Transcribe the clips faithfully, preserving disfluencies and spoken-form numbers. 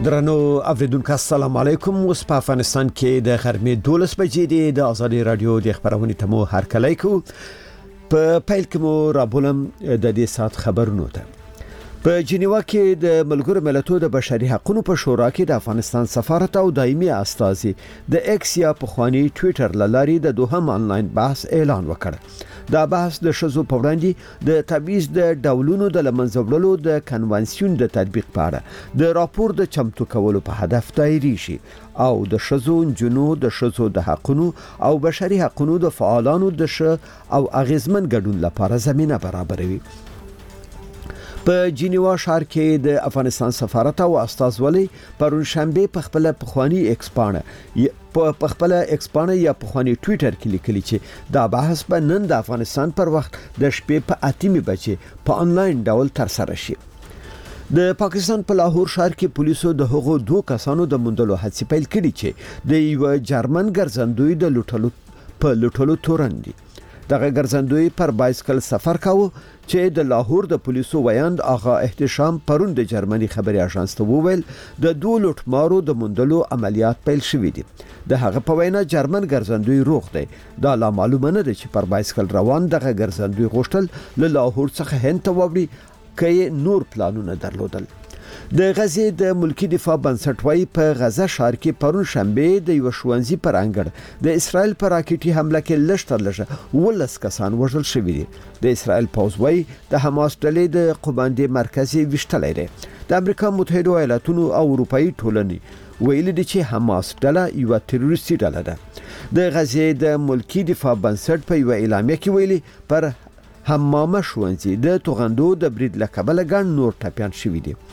درنو اوریدونکو السلام علیکم. اوس په افغانستان کې د غرمې دولس بجې دي. د ازادي رادیو د خبرونې تمو هر کله کو په پیل کې مو رابولم د دې سات خبرونو ته. په جنیوا کې د ملګرو ملتونو د بشري حقوقو په شورا کې د افغانستان سفارت او دایمي استازي د ایکس یا پخوانی ټوئیټر لاري د دوهم آنلاین بحث اعلان وکړ. دا بحث د شذو په وړاندې د تبعیض د ډولونو د لمنځوړلو د کنوانسیون د تطبیق په اړه د راپور د چمتو کولو په هدف دایري شي او د شذو جنو د شذو د حقوقو او بشري حقوقو د فعالانو د ش او اغیزمن ګډون لپاره زمينه برابروي. په جنیوا ښار کې د افغانستان سفارت او استازولي پرون شنبه په خپل پخوانی ایکسپانه په خپل ایکسپانه یا پخوانی ټوئیټر کې لیکلي چې دا بحث به نن د افغانستان پر وخت د شپې په اتمه بجې په انلاین ډول تر سره شي. د پاکستان په لاهور ښار کې پولیسو د هغو دوه کسانو د موندلو هڅې پیل کړې چې د یو جرمن ګرځندوی د لوټلو په لوټلو تورن دي. دغه ګرځندوی پر بایسکل سفر کاوه چې د لاهور د پولیسو ویاند آغا احتشام پرون د جرمني خبري اژانس ته وویل د دوه لوټمارو د موندلو عملیات پیل شوې دي. د هغه په وینا جرمن ګرځندوی روغ دی. دا لا معلومه نه ده چې پر بایسکل روان دغه ګرځندوی غوښتل له لاهور څخه هند ته وړي کې نور پلانونه درلودل. د غزې د ملکی دفاع بنسټ وايي په غزه ښار کې پرون شنبه د یو شوونځي پر انګړ د اسرائیل پر راکټي حمله کې لشتر لږه ولس کسان وژل شوي دي. د اسرائیل پوځ وايي د حماس ډلې د قوباندې مرکزي وشتلې ده. د امریکا متحده ایالاتونو او اروپאי ټولنې ویل دي چې حماس ډله یو تروریستي ډله ده. د غزې د ملکی دفاع بنسټ په یو اعلامیه کې ویلي پر حمامه شوونځي د توغندو د برید لکبل ګڼ نور ټاپیان شوي دي.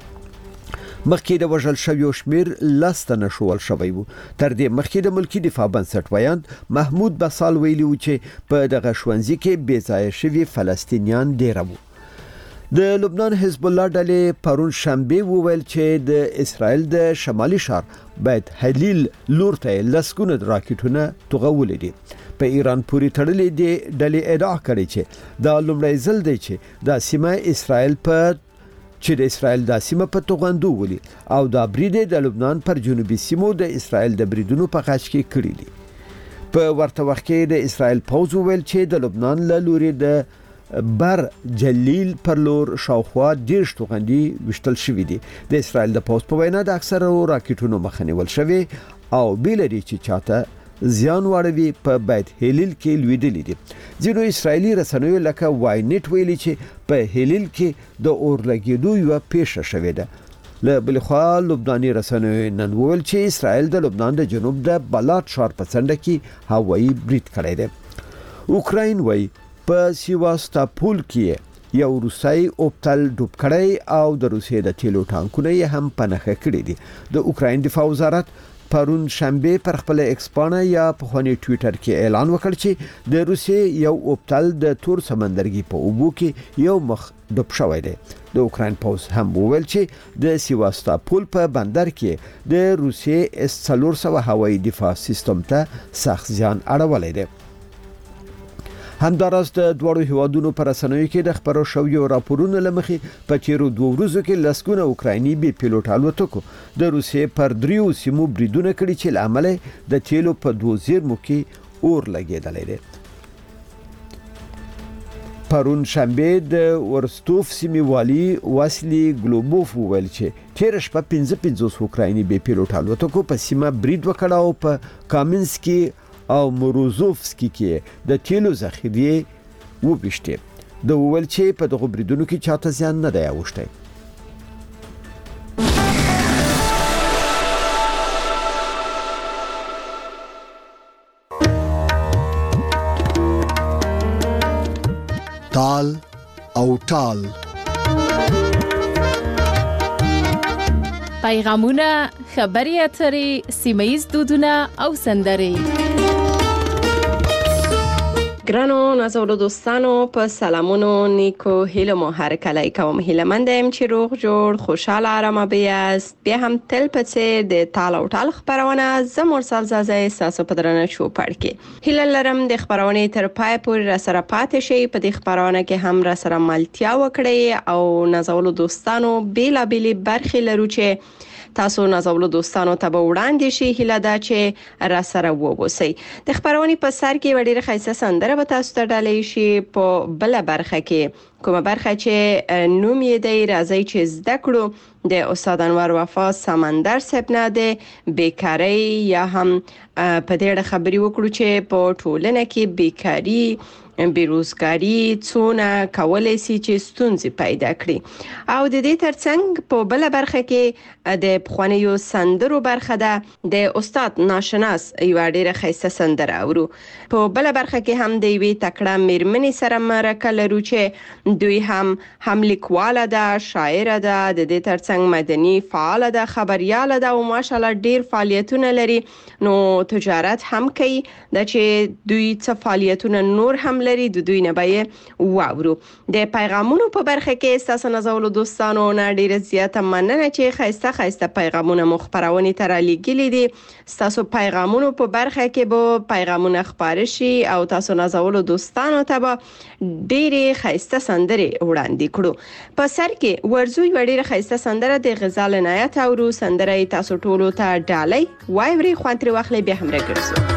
مخکې د وژل شویو شمیر لسته نشول شوی وو. تر دې مخکې د ملکی دفاع بنسټ ویاند محمود بسال ویلي و چې په دغه شوونځي کې بې ځایه شوي فلسطینیان ډیر وو. د لبنان حزب الله ډلې پرون شنبه وویل چې د اسرائیل د شمالي ښار بیت حلیل لور ته لسګونه راکټونه توغولې دي. په ایران پوری تړلې دي ډلې ادعا کړې چې دا لومړی ځل دی چې د سیمه اسرائیل په چې د اسرائیل د سیمه په توغندو ولي او دا برید د لبنان پر جنوبي سیمو د اسرائیل د بریدونو په غاښ کې کړی دي. په ورته وخت کې د اسرائیل پوځ ویل چې د لبنان له لوري د بر جلیل پر لور شاوخوا ډیر توغندي وشتل شوې دي. د اسرائیل د پوځ په وینا د اکثره راکټونو مخنیول شوی او بیل لري چې چاته زیان واړوي په بیت هلیل کې لویدلې دي. ځینو اسرایلی رسنیو لکه وای نت ویلي چې په هلیل کې د اور لګیدو یو پیښه شوې ده. له بل خوا لبناني رسنیو نن ویل چې اسرائیل د لبنان د جنوب د بلات ښار په څنډه کې هوایي برید کړی دی. اوکراین وای په سیواستاپول کې یو روسي اوپتل ډوب کړی او د روسیې د تیلو ټانکونه هم پنهخه کړی دي. د اوکراین دفاع وزارت پرون شنبه پر خپل ایکسپانه یا په خونی ټوئیټر کې اعلان وکړ چې د روسیې یو اوپتل د تور سمندرګي په اوبو کې یو مخ ډوب شوی دی. د اوکراین پوز هم وویل چې د سیواستاپول په بندر کې د روسیې اس څلور سوه هوایي دفاع سیستم ته سخت زیان اړولی دی. همداراز د دوړو هیوادونو پر رسنیو کې د خبرو شویو راپورونو لمخې په تیرو دوه ورځو کې لسګونه اوکرایني بي پیلوټ الوتکو د روسیې پر دریو سیمو بریدونه کړي چې لامل د تیلو په دوه زیرمو کې اور لګیدلی دی. پرون شنبه د ورستوف سیمې والی واسلی ګلوبوف وویل چې تیر شپه پنځه پنځوس اوکرایني بي پیلوټ الوتکو په سیمه برید وکړ او په کامینسکي او موروزوفسکی کې د تیلو ذخیرې وبشته. د وویل چې په دغه بریدونو کې چاته زیان نه دی اوښتی. تال او ټال پیغامونه، خبري اترې، سیمه‌ییز دودونه او سندرې. ګرانو نازولو دوستانو په سلامونو نیکو هیله مو هر کله کوم هیله مندم چې روغ جوړ خوشاله آرامه بیاست. بیا هم تل پڅې د تال او ټال خبرونه زموږ سالزازه احساسو په درنه شو پړ کې هیله لرم د خبرونه تر پای پورې را سره پاتې شي. په دې خبرونه کې هم را سره ملتیا وکړي او نازولو دوستانو بیلا بیلی برخې لرو چې تاسو نازولو دوستانو ته به وړاندې شي هیله ده چې را سره ووسی. د خبرونې په سر کې وړي ښایسته سندره به تاسو ته ډالۍ شي. په بل برخه کې کومه برخه چې نوم یې دی راځي چې زده کړو د استاد انور وفا سمندر سپنا د بیکاری یا هم په دې خبري وکړو چې په ټولنه کې بیکاری بیروزګاری څونه کولای شي چې ستونزې پیدا کړي. او د دې ترڅنګ په بل برخه کې د پخوانیو سندرو برخه ده د استاد ناشناس یو ډیره ښایسته سندره اورو. په بل برخه کې هم د وی تکړه میرمنې سره مرکه لرو چې دوی هم هم لیکواله ده، شاعر ده، د دې ترڅنګ مدني فعال ده، خبريال ده او ماشاءالله ډیر فعالیتونه لري. نو تجارت هم کوي د چې دوی څه فعالیتونه نور هم لري د دوی نه به واورو. د پیغامونو په برخه کې تاسو نازولو دوستانو نه ډیره زیاته مننه چې خایسته خایسته پیغامونه مخبرونې تر لګیلې دي. تاسو پیغامونو په برخه کې به پیغامونه خبر شي او تاسو نازولو دوستانو ته به ډیره خایسته سندره وړاندې کړو. په سر کې ورزوی وړي خایسته سندره د غزال عنایت او سندره تاسو ټولو ته ډالۍ وای وری خوانتري واخلې به هم راګرځو.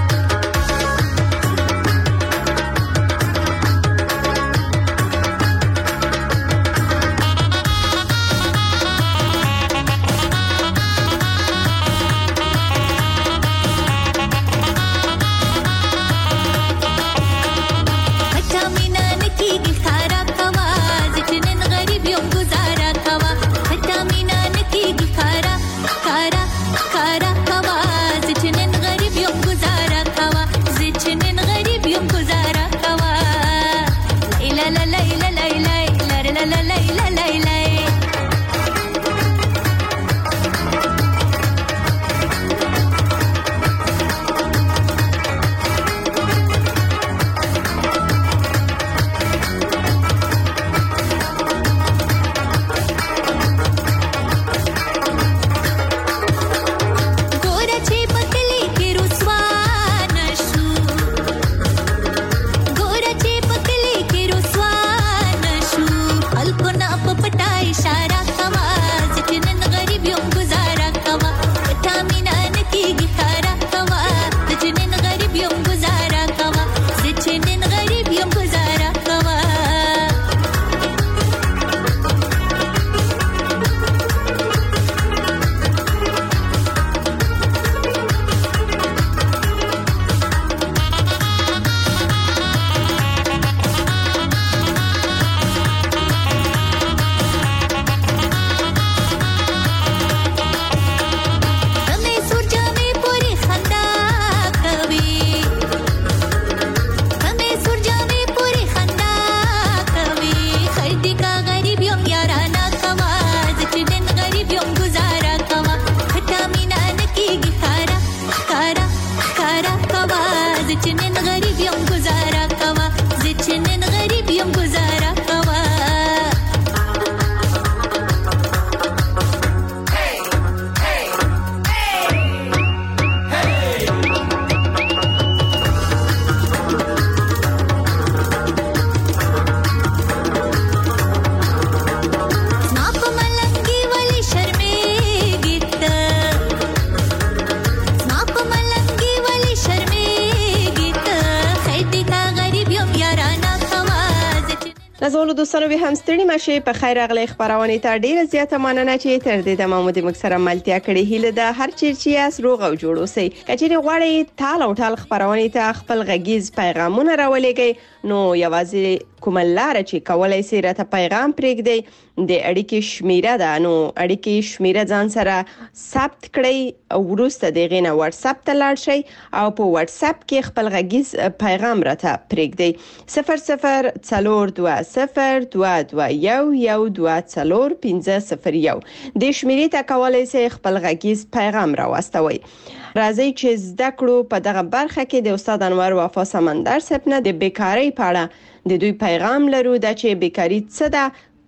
نازولو دوستانو به هم ستړي مشه په خیر اغلی خبرونه ته ډیره زیاته مننه چې تر دې دمه مو د مکسره ملتیا کړې هیله ده هر چیرچی اس روغ او جوړ اوسئ. کچېری غواړئ تال او ټال خبرونه ته خپل غږیز پیغامونه راولېږئ نو یوازې کوم لار چې کولای سي راته پیغام پرېږدئ د اړیکې شمیره ده. نو اړیکې شمیره ځان سره ثبت کړئ او وروسته دغه نه واتس اپ ته لاړ شئ او په واتس اپ کې خپل غږیز پیغام راته پرېږدئ. صفر صفر څلور دوه صفر دوه دوه یو یو دوه څلور پنځه صفر یو د شمیرې ته کولای سي خپل غږیز پیغام راوستوي. راځي چې زده کړو په دغه برخه کې د استاد انور وفا سمندر سپنا د بیکاری په اړه د دوی پیغام لرو د چې بیکاری څه ده،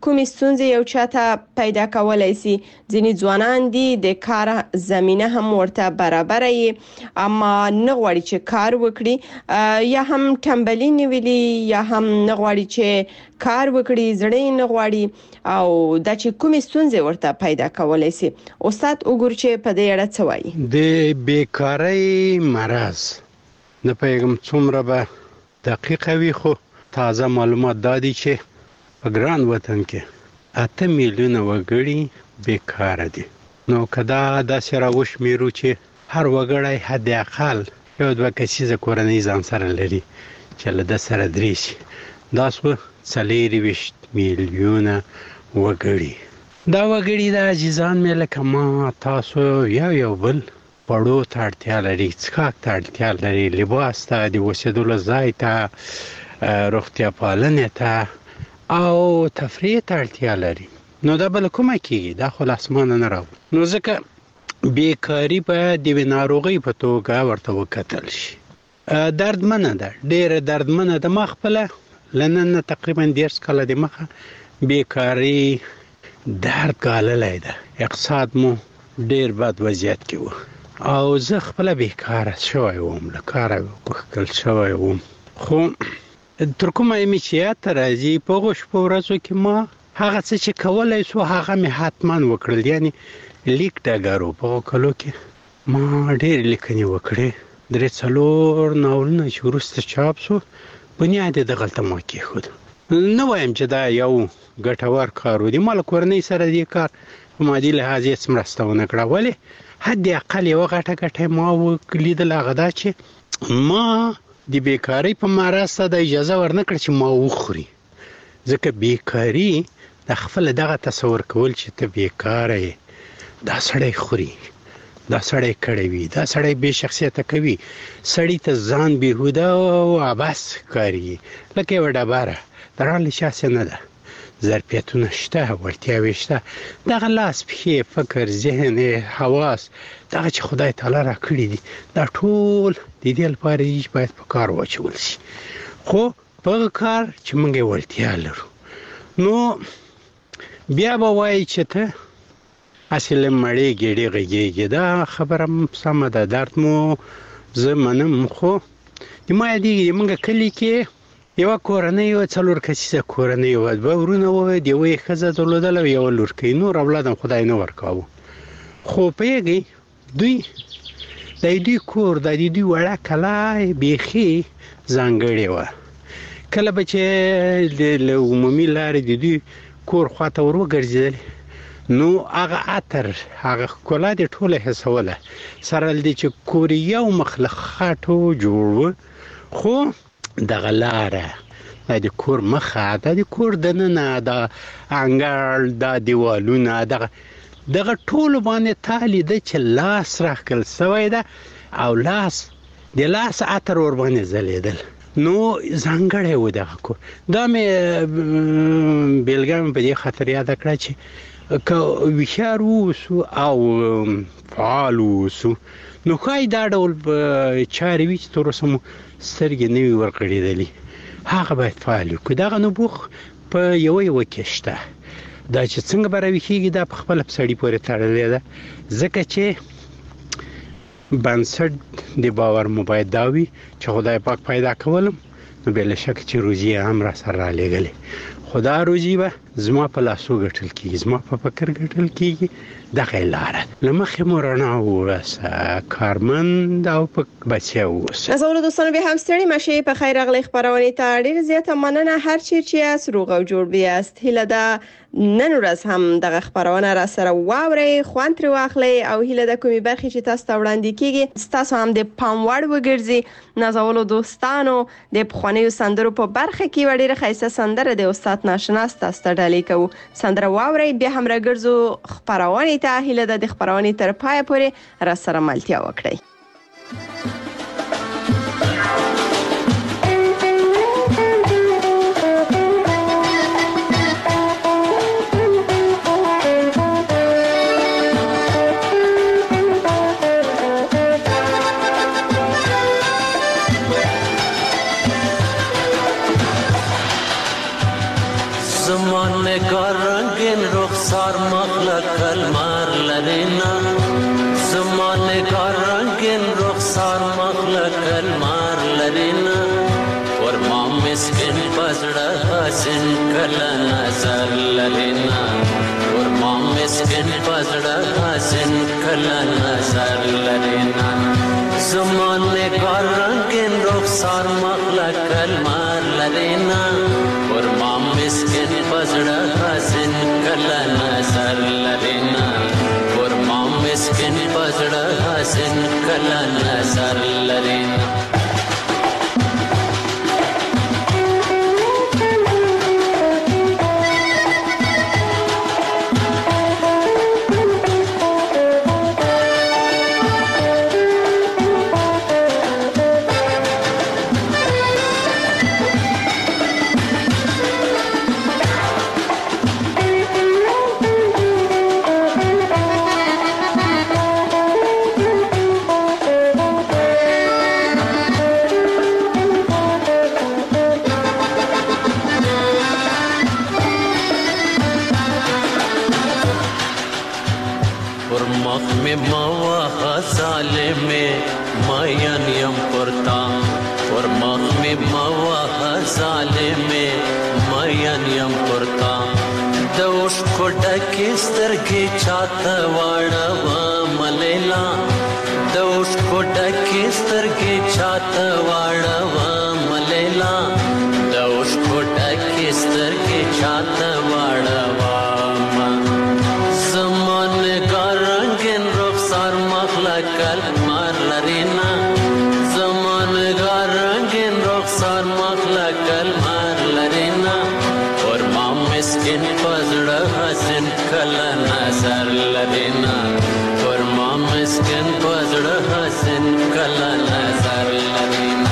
کومې ستونزې یو چاته پیدا کولای شي. ځینې ځوانان دي د کار زمينه هم ورته برابر وي اما نه غواړي چې کار وکړي یا هم ټمبلي نیولي یا هم نه غواړي چې کار وکړي زړه نه غواړي او د چې کومې ستونزې ورته پیدا کولای شي. استاد وګور چې په دې اړه څه وایي. د بیکاری مرض نه پیغام څومره به دقیق وي خو تازه معلومات دادي چې په ګران وطن کې اته میلیونه وګړي بیکار دي. نو کدا د سره وشمیرو چې هر وګړی حد اقل یو دوه کسیزه کورنۍ ځان سره لري چې له د سره درې شي. دا څو څلېرویشت میلیونه وګړي. دا وګړي د عزیزان مې لکه ما تاسو یو یو بل پړو ته اړتیا لري، څښاک ته اړتیا لري، لباس ته، د اوسېدلو ځای ته، روغتیا پالنې ته او تفریح ته اړتیا لري. نو دا بل کومه کیږي؟ دا خو لاسمانه نه راو. نو ځکه بیکاری په د ناروغي په توګه ورته وکتل شي. دردمنه ده، ډېر دردمنه ده. ما خپل لنن تقریبا ډېر کاله د مخه بیکاری درد ګاللای ده. اقتصاد مو ډېر بد وضعیت کې و او زه خپل بیکاره شوی وم، له کاره وکړل شوی وم. خو تر کومه مې چې یاد راځي په هغو شپو ورځو کې ما هغه څه چې کولای سو هغه مې حتما وکړل. یعنی لیک ډګرو په هغو کلو کې ما ډېرې لیکنې وکړې. درې څلور ناولونه چې وروسته چاپ سو بنیاد یې دغلته ما کېښود. نه وایم چې دا یو ګټور کار و. د ما له کورنۍ سره دې کار په مادي لحاظ هېڅ مرسته ونه کړه، ولې حد اقل یوه غټه ګټه ما ولیدل، هغه دا چې ما د بیکارۍ په مرض ته د اجازه ورنه کړه چې ما وخوري. ځکه بیکاري د خپل دغه تصور کول چې ته بیکاره یې، دا سړی خوري، دا سړی کړی وي، دا سړی بې شخصیته کوي، سړی ته ځان بېهوده او عبث ښکاري لکه یوه ډبره. د رالې شاسې نه ده، ظرفیتونه شته، وړتیاوې شته. دغه لاس، پښې، فکر، ذهن، حواس، دغه چې خدای تعالی را کړي دي، دا ټول د دې لپاره دي چې باید په کار واچول شي. خو په هغه کار چې موږ یې وړتیا لرو. نو بیا به وایي چې ته هسې له مړې ګېډې غږېږې. دا خبره سمه ده، درد مو زه منم. خو د ما یادېږي موږ کلي کې یوه کورنۍ وه، څلور کسیزه کورنۍ وه، دوه ورونه وه، د یوه یې ښځه درلودله او یوه لورکۍ. نور اولاد هم خدای نه ورکاوه. خو پوهېږئ دوی د دوی کور، د دوی وړه کلا بیخي ځانګړې وه. کله به چې له عمومي لارې د دوی کور خواته ور وګرځېدلې نو هغه عطر، هغه ښکلا دې ټوله حسوله، سره له دې چې کور یو مخ له خټو جوړ و. خو دغه لاره، دا د کور مخه، دا د کور دننه، دا انګړ، دا دیوالونه، دغه دغه ټولو باندې تا لیده چې لاس راښکل سوی ده او لاس د لاس عطر ورباندې ځلېدل. نو ځانګړی و دغه کور. دا مې بېلګه مې په دې خاطر یاده کړه چې که هوښیار واوسو او فعال واوسو نو ښایي دا ډول چارې وي چې تر اوسه مو سترګې نه وي ورغړېدلې، هغه باید فعال وي. که دغه نبوغ په یوه یوه کې شته، دا چې څنګه به راویښېږي دا په خپله په سړي پورې تړلې ده. ځکه چې بنسټ د باور مو باید دا وي چې خدای پاک پیدا کولم، نو بې شکه چې روزي یې هم را سره رالیږلې. خو دا روزي به زما په لاسو ګټل کېږي، زما په فکر ګټل کېږي. دغه یې لاره له مخې مو رڼا واوسه، کارمند او په بچیا واوسه. نازولو دوستانو، بیا هم ستړي مه شئ. په خیر راغلی خپرونې ته ډېره زیاته مننه. هر چیرې چې یاست روغ او جوړ بیاست. هیله ده نن ورځ هم دغه خپرونه را سره واورئ، خوند ترې واخلئ او هیله ده کومې برخې چې تاسو ته وړاندې کېږي ستاسو هم د پام وړ وګرځي. نازولو دوستانو، د پخوانیو سندرو په برخه کې یوه ډېره ښایسته سندره د استاد ناشناس تاسو ته ډالۍ کوو. سندره واورئ، بیا هم راګرځو خپرونې ته. هیله ده د خپرونې تر پایه پورې را سره ملتیا وکړئ. زمان نگار رنگین رخسار مغلق کلمار لرینا زمان نگار رنگین رخسار مغلق کلمار لرینا ورما مسکن پزړه حسین کله نظر لرینا ورما مسکن پزړه حسین کله نظر لرینا زمان نگار رنگین رخسار مغلق کلمار لرینا ورما مسکن پزړه حسین کله نظر لرینا ورما مسکن پزړه حسین کله نظر لرینا چاته واړه و ملیلا دوش کوټه کې سترګې چاته واړه و ملیلا دوش کوټه کې سترګې چاته واړه و زمان ګرنګن رخسار مخلق کلمار لرینا زمان ګرنګن رخسار مخلق کلمار لرینا اور ما مسکین پزړه حسین کله نظر لرینا اور ما مسکین پزړه حسین کله نظر لرینا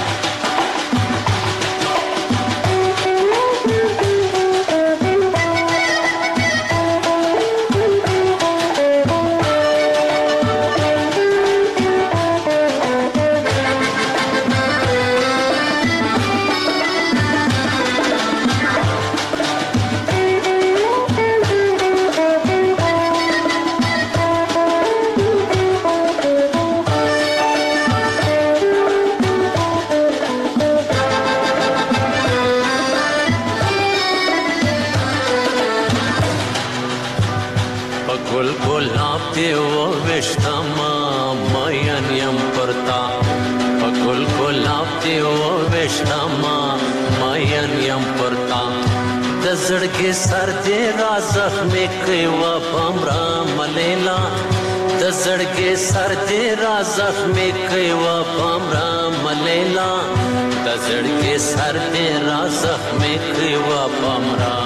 زړګي سر دې را زخمې کوي و پمرا ملیلا د زړګي سر دې را زخمې کوي و پمرا ملیلا د زړګي سر دې را زخمې کوي و پمرا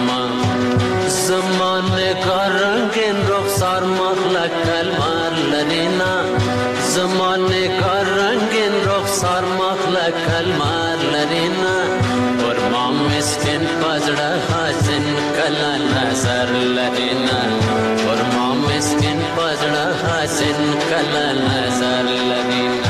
زمانه کارنګن رخسار مخلق کلمار لرینا زمانه کارنګن رخسار مخلق کلمار لرینا اور ما مسکین پزړه حسین کله نظر لرینا اور ما مسکین پزړه حسین کله نظر لرینا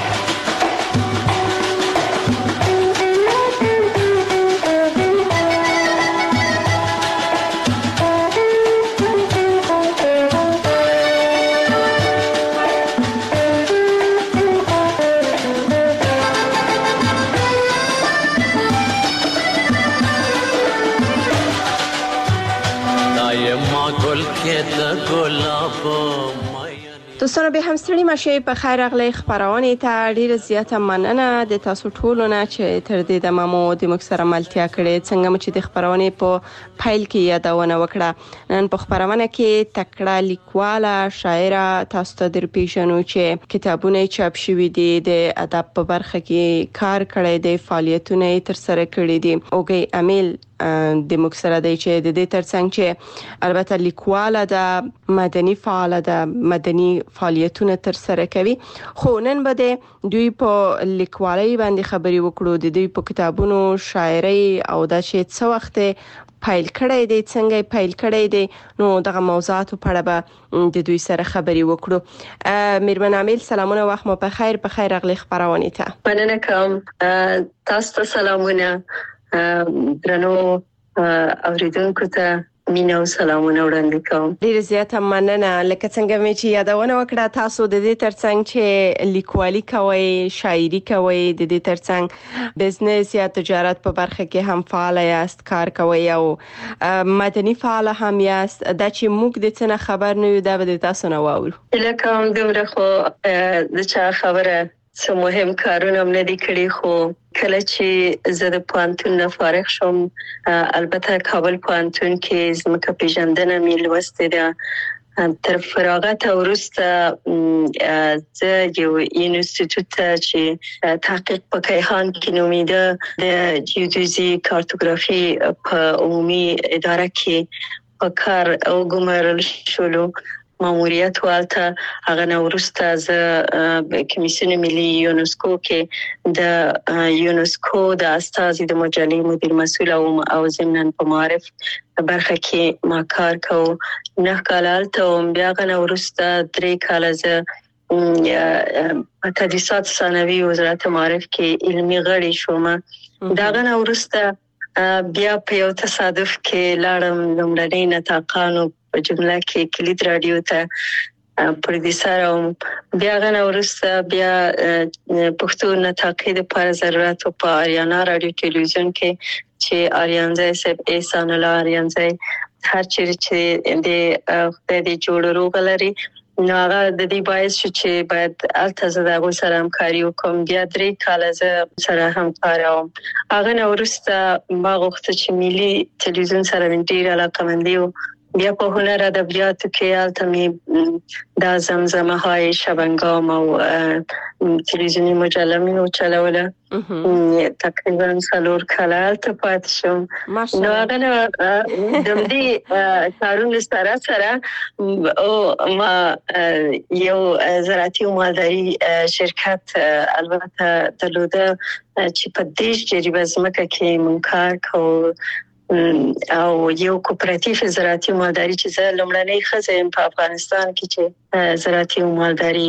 دوستانو به هم ستړي مشه په خیر اغلی خبرونه ته ډیره زیاته مننه د تاسو ټولو نه چې تر دې د مامو د مکسره ملتیا کړې څنګه چې د خبرونه په فایل کې یادونه وکړه نن په خبرونه کې تکړه لیکواله شاعره تاسو ته در پیژنو چې کتابونه چاپ شوي دي د ادب په برخه کې کار کړی دی فعالیتونه تر سره کړی دي اوګي امیل د مکسره دی چې د دې ترڅنګ چې البته لیکواله د مدني فعاله د مدني فعالیتونه تر سره کوي خو نن به د دوی په لیکوالۍ باندې خبري وکړو د دوی په کتابونو شاعري او د چې څو وخت فایل کړی دی څنګه فایل کړی دی نو دغه موضوعات په اړه به د دوی سره خبري وکړو میرمن امیل سلامونه وخت مو په خیر په خیر اغلی خبرونه ته مننه کوم تاسو ته سلامونه درنو اوریدونکو ته مینا او سلامونه وړاندې کوم. ډیر زیاته مننه. لکه څنګه مې چې یادونه وکړه تاسو د دې ترڅنګ چې لیکوالي کوي، شاعري کوي، د دې ترڅنګ بزنس یا تجارت په برخه کې هم فعال یاست، کار کوي او مدني فعال هم یاست. دا چې موږ د څه خبر نه یو دا به تاسو نه واورو. لکه هم دومره خو د چا خبره څه مهم کارونه هم نه دي کړي، خو کله چې زه د پوهنتون نه فارغ شوم، البته کابل پوهنتون کې زمکه پیژندنه مې لوستې ده. تر فراغت وروسته زه یو انسټیټیوټ چې تحقیق په کیهان کې نومیده د جیودیزي کارتوګرافي په عمومي اداره کې په کار وګمارل شولو. ماموریت والته هغه نو وروسته زه کمیسیون ملي یونسکو کې د یونسکو د استازي د مجلې مدیر مسؤل او ضمن په معرف برخه کې ما کار کوم. نه کال ته بیا غو وروسته درې کال زه په تدریسات ثانوي وزارت معرف کې علمي غړي شوم. دا غو وروسته بیا په یو تصادف کې لاړم لومړنۍ نطاقانو په جمله کې کلید رادیو ته پروډوسر او بیا غو وروسته بیا پښتو نطاقي د پر ضرورت په اریانا رادیو ټلویزیون کې چې اریانځي سب احسان الله اریانځي هر چیرې چې د خدای دې جوړ روغ لري نو هغه د دې باعث چې باید التزه د غو سره همکاري وکم. بیا درې کال زه سره همکار وم. هغه نو وروسته ما غوښته چې ملي ټلویزیون سره ډیر علاقه مندي و. بیا په هنر ادبیاتو کې التمي د زمزمه های شبنگام او تلویزیونی مجله مې چلوله. تقریبا څلور کال ته پات شوم. نو هغه د دې کارونو سره سره او ما یو زراعتي او مالداري شرکت البته درلوده چې په دیش جریبه زمکه کې مونږ کار کوو او یو کوپراتیف زراعتي مالداري چې زه لومړنۍ خزه په افغانستان کې چې زراعتي مالداري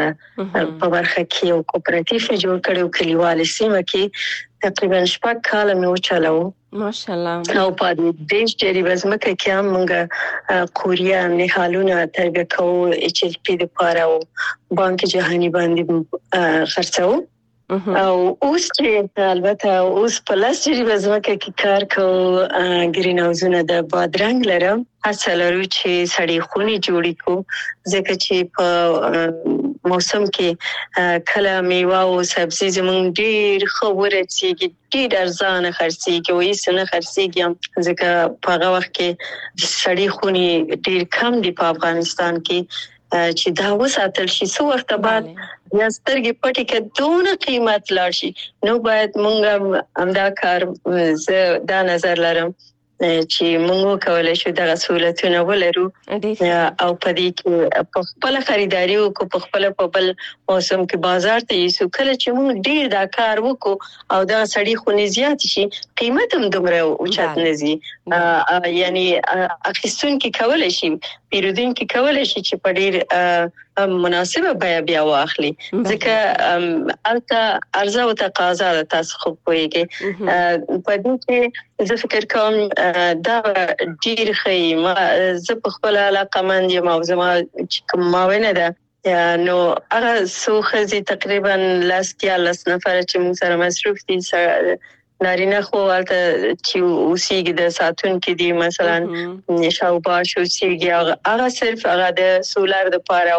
په برخه کې یو کوپراتیف جوړ کړو کلیوال سیمه کې تقریبا شپږ کال مې وچلو ماشاءالله. او په دې چې بزمکه کې هم موږ کوریا نهالونه تربیه کوو اچ ال پی د پاره او بانک جهانی باندې خرڅو. او اوس چې البته اوس په لاسري وزمکه کې کار کوم ګرین هاوسونه د بادرنګ لرم هڅه لرو چې سړی خوني جوړی کو ځکه چې په موسم کې کله میوه او سبزي زمونږ ډیر خبره چې ډیر ارزانه خرڅيږي او هیڅ نه خرڅيږي ځکه په هغه وخت کې سړی خوني ډیر کم دی په افغانستان کې چې دا وساتل شي. څو وخت بعد یا سترګې پټې کې دونه قیمت لاړ شي نو باید مونږ هم دا کار زه دا نظر لرم چې موږ کولای شو د سہولتونو ولرو او په دې کې په خپل خریداري او په خپل په بل موسم کې بازار ته یې کله چې موږ ډیر دا کار وکړو او دا سړی خو نه زیات شي قیمت هم دومره اوچت نه زی یعنی اخیستون کې کولای شي پیرودونکو کولای شي چې په ډیر مناسبه بیا بیا واخلي ځکه البته عرضه او تقاضا تاسو خو پوهیږئ په دې کې زه فکر کوم دا ډیر ښه ما زه په خپل علاقه مند یم او زما چې کوم ماوینه ده نو هغه څو خزي تقریبا لاستیا لاس نفر چې موږ سره مصروف دي نارینه خو ولته چې اوسېږي د ساتون کې دی مثلا شاوبا شو سیږي هغه صرف هغه د سولر د پاره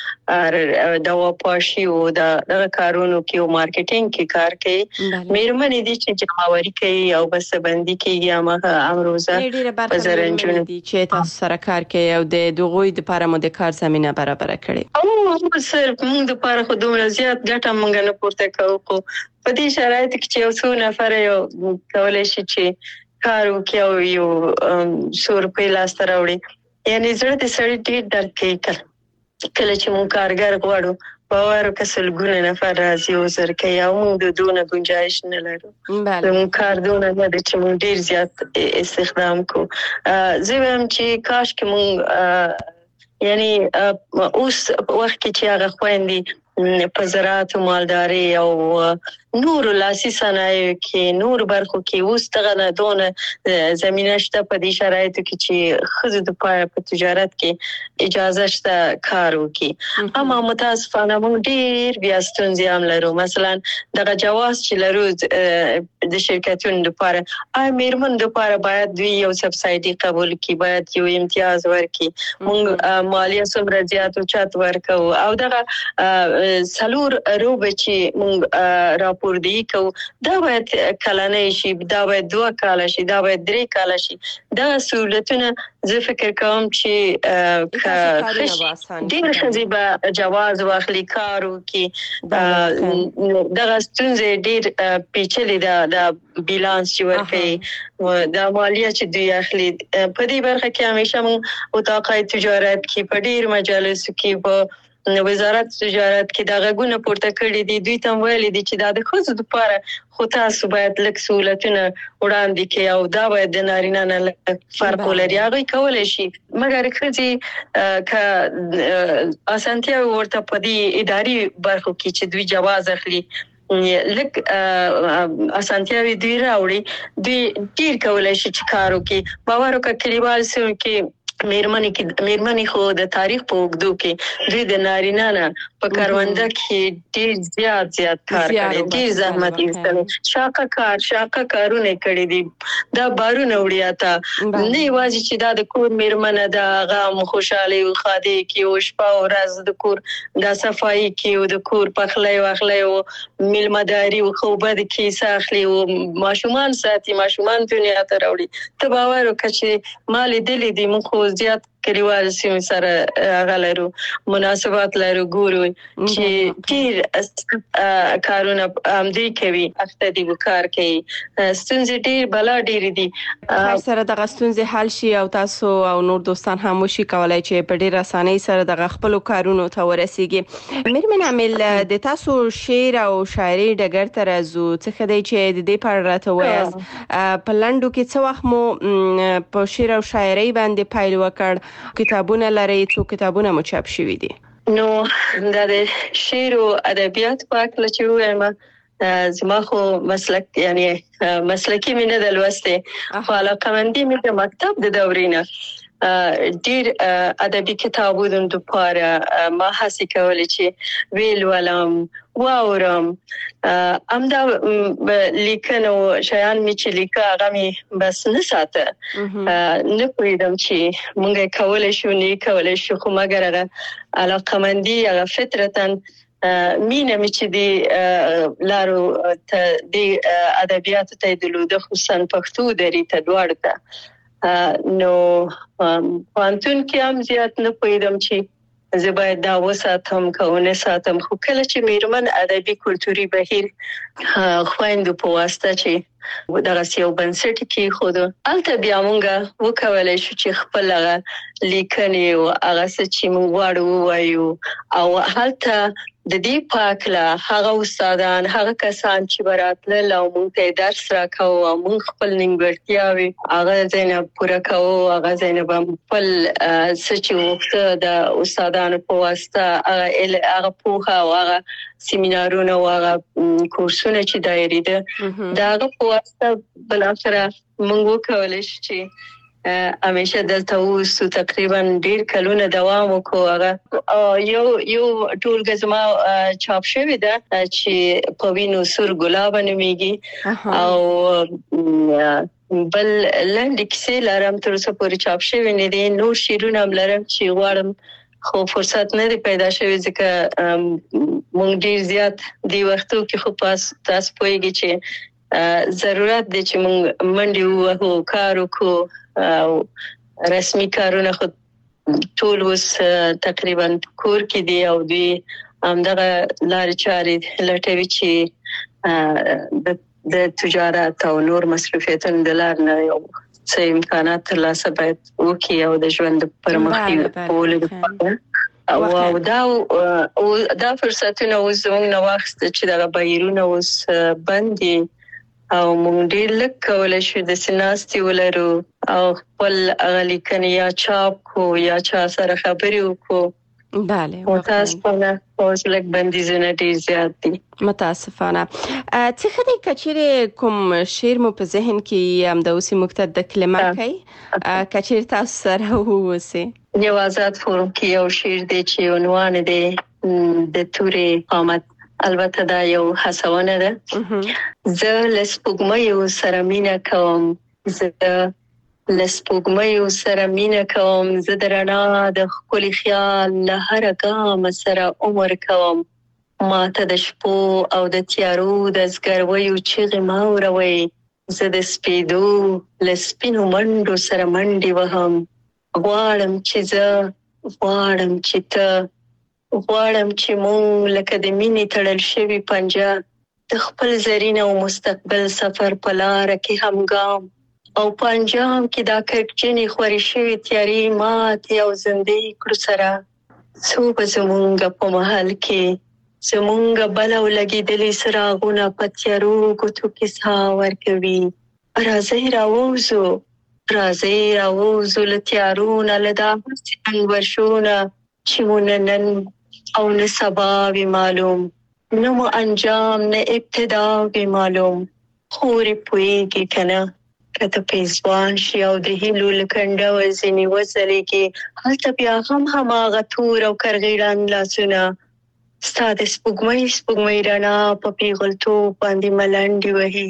او د واپاشي او د کارونو کې او مارکیټینګ کې کار کوي مېرمنې دي چې جمعواري کوي او بس بندي کوي هغه امروزه په زرنجونه دي چې تاسو سره کار کوي او د دغوی د پاره مو د کار زمينه برابر کړي او صرف موږ د پاره خو دومره زیات ګټه مونږ نه پورته کوو په دې شرایط کې چې اوسو نفر یو کولای شي چې کار وکړي او یو سور په لاس راوړي یعنی زړه د سړی ډیر درد کوي کله چې مونږ کارګر غواړو باور کسل ګونه نفر راځي او زر کوي او موږ د دونه گنجائش نه لرو موږ کار دونه نه د چې موږ ډیر زیات استخدام کو زه هم چې کاش کې مونږ یعنی اوس وخت کې چې هغه خويندې په زراعت او مالداري او نور لاسي صنایع کې نور برخو کې اوس دغه نه دونه زمينه شته په دې شرایطو کې چې خزو د پاره په تجارت کې اجازه شته کار وکړي. اما متاسفانه موږ ډېر بیا ستونزې هم لرو. مثلا دغه جواز چې لرو د شرکتونو لپاره آی میرمن لپاره باید دوی یو سبسایډي قبول کړي، باید یو امتیاز ورکړي. موږ مالیه څومره زیات او چت ورکو او دغه سلور روبه چې موږ راپور دی کو دا باید کلنۍ شي، دا باید دوه کاله شي، دا باید درې کاله شي. دا سہولتونه زه فکر کوم چې ډېر ښځې به جواز واخلي کار وکړي. دغه ستونزې ډېر پیچلې ده د بیلانس چې ورکوي دا مالیه چې دوی اخلي. په دې برخه کې همیشه موږ اتاقای تجارت کې په ډېر مجالسو کې په وزارت تجارت کې دا غوونه پورته کړی دي. دوی ته ویلي دي چې دا د خزو لپاره خو تاسو باید لک سہولتونه وړاندې کړئ او دا باید د نارینه نه فرق ولري. هغه کولای شي مګر خزي ک اسانتیا ورته په دې اداري برخو کې چې دوی جواز اخلي لک اسانتیاوي دوی راوړي. دوی ډیر کولای شي چې کار وکړي. باور وکړه کلیوال سیمو کې میرمنې کې میرمنې خو د تاریخ په اوږدو کې دوی د نارینه نه په کارونده کې ډیر زیات زیات کار کړی، ډیر زحمت ایستلی، شاقه کار شاقه کارونه کړی دي. دا بارونه وړیا تا نه یوازې چې دا د کور میرمنه دا هغه خوشحالي او خادي کې او شپه او ورځ د کور دا صفایي کې او د کور پخلی واخلی او میلمداري او خوبه د کې ساخلي او ماشومان ساتي، ماشومان دنیا ته راوړي. ته باور وکړه چې ما لیدلي دي موږ زیات کلیوال سیمې سره غلرو مناسبات لرو ګورو چې ډیر کارونه هم دوی کوي، اخته دي وکړ کوي. ستونزې ډیر بلا ډیر دي. هر سره دغه ستونزې حل شي او تاسو او نور دوستان هم وشي کولای چې په ډیر اسانۍ سره دغه خپل کارونو ته ورسیږي. میرمن عامل د تاسو شعر او شاعري ډګر ته راځو. څه خدای چې د دې پر راته وایاست په لندو کې څه وخت مو په شعر او شاعري باندې پایل وکړ؟ کتابونه لري؟ څو کتابونه مو چاپ شوي دي؟ نو د شعر او ادبیات په اړه چې وایم زما خو مسلک یعنی مسلکی مینه د لوسته خو علاقمندي مې د مکتب د دورینه ډیر ادبي کتابونو د پاره ما هڅه کولې چې ویل ولم واورم. امدا لیکنو شایان می چې لیکه هغه می بس نه ساته نه پوهیدم چې مونږه کولای شو نه کولای شو خو مګر هغه علاقمندي هغه فطرتاً مینه می چې دی لارو ته دی ادبیات ته د لوده خصوصا پښتو دري ته دوړ ته نو پانتون کې هم زیات نه پوهیدم چې زه باید دا وساتم کونه ساتم. خو کله چې میرمن ادبي کلتوري بهیر خويندو په واسطه چې دغه یو بنسټ کې خود الته بیا مونږه وکولای شو چې خپل لیکنې او هغه چې مونږ واړو وایو او هلته د دې پاکله هغه استادان هغه کسان چې براتل او مونږ ته درس راکاو او مونږ خپل نیمګړتیاوي هغه زینب پوره کاو هغه زینب خپل سچ وخت د استادانو په واسطه هغه هغه پوها او هغه سیمینارونه او هغه کورسونه چې دایری ده دا هغه په واسطه بل اخره مونږ وکولای شو چې همیشه دلته اوسو تقریبا ډیر کلونه دوام وکړو. هغه یو یو ټولګه زما چاپ شوی ده چې په وینو سور ګلاب نومیږي او بل لاندې کیسې لرم تر اوسه پورې چاپ شوی نه دي. نور شعرونه هم لرم چې غواړم خو فرصت نه دی پیدا شوی ځکه مونږ ډیر زیات دی وختو کې خو پاس تاسو پوهیږئ چې ضرورت دی چې مونږ منډي وو کار وکړو او رسمي کارونه خو ټول وس تقریبا کور کې دی او دوی همدغه لارې چارې لټوي چې د تجارت او نور مصرفیتونو د لار نه یو څه امکانات ترلاسه باید وکړي او د ژوند پرمختګ کولو لپاره او دا او دا فرصتونه اوس زموږ نه واخیست چې دغه بهیرونه اوس بند دي او مونږ ډیر لږ کولای شو د سناستي ولرو او خپل لیکنې یا چاپ کو یا چا سره خبرې وکړو. بله متاسفانه اوس لږ بندیزونه ډیر زیات دي. متاسفانه څه خدای کچېره کوم شعر مو په ذهن کې هم د اوسې مقتد د کلمه کوي کچېر تاسو سره ووسی؟ یو آزاد فورم کې یو شعر دی چې عنوان دی د تورې قامت. البته دا یو حسونه ده. زه لسپوږمۍ سره مینه کوم، زه لسپوږمۍ سره مینه کوم، زه د رڼا د ښکلي خیال له هر ګام سره عمر کوم. ماته د شپو او د تیارو د زګرویو چیغې مه اوروئ. زه د سپېدو له سپینو منډو سره منډې وهم. غواړم چې زه غواړم چې ته غواړم چې مونږ لکه د مینې تړل شوي پنجه د خپل زرین او مستقبل سفر په لاره کې همګام او پنجام کې دا کړکچنې خورې شوي تیارې ماتې او زندې کړو سره. څو به زمونږ په محل کې زمونږ بل او لګېدلې څراغونه په تیارو ګوتو کې ساه ورکوي. راځئ راووځو راځئ راووځو له تیارو نه، له دا هسې انګورشونه چې مو نه نن او نه سبا وي معلوم، نه مو انجام نه ابتدا وي معلوم. خورې پوهېږي که نه که ته پرې ځوان شي او د هیلو له کنډه ځینې وځلېږي، هلته بیا هم هماغه تور او کرغېړن لاسونه ستا د سپوږمۍ سپوږمۍ رڼا په پیغلتوب باندې ملنډې وهي.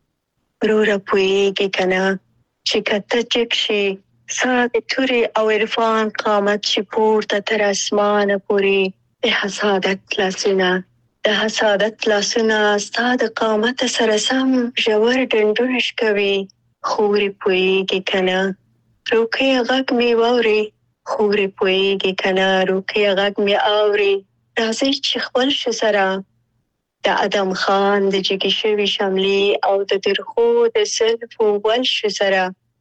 وروره پوهېږي که نه چې که ته چک شي ستا د تورې او عرفان قامت شي پورته تر اسمانه پورې. د حسادت لاسونه د حسادت لاسونه ستا د قامت سره سم ژور ډنډونه شکوي. خورې پوهېږي که نه روکۍ غږ مې واوري، خورې پوهېږي که نه روکۍ غږ مې اوري. راځئ چې خپل شو سره د ادم خان د جګې شوي شملې او د درخو د زلفو ول شو سره.